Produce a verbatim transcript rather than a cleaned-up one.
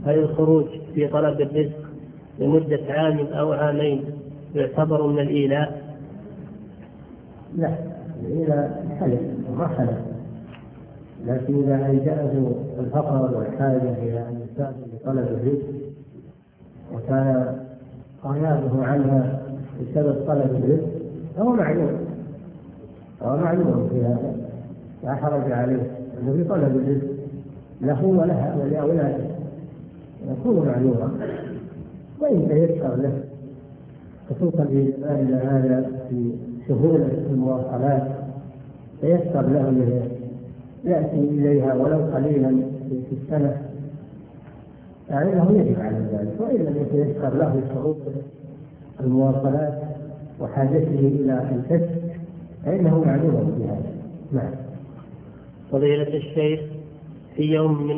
هل الخروج في طلب الرزق لمدة عام أو عامين يعتبر من الإيلاء؟ لا، الإيلاء حلف ما حلف، لكن إذا ألجأه الفقر والحاجة إلى أن يسافر لطلب الرزق وكان غيابه عنها بسبب طلب الرزق فهو معلوم، هو معلوم في هذا، لا حرج عليه أنه في طلب الرزق له ولها ولأولاده يكون معلوما، وإن تيسر له خصوصا إلى هذا في سهولة المواصلات تيسر له أنه يأتي إليها ولو قليلا في السنة فإنه يجب على ذلك، وإن لم يتيسر له شروط المواصلات وحاجته إلى الكسب فإنه معلوم بهذا. نعم. فضيلة الشيخ، في يوم من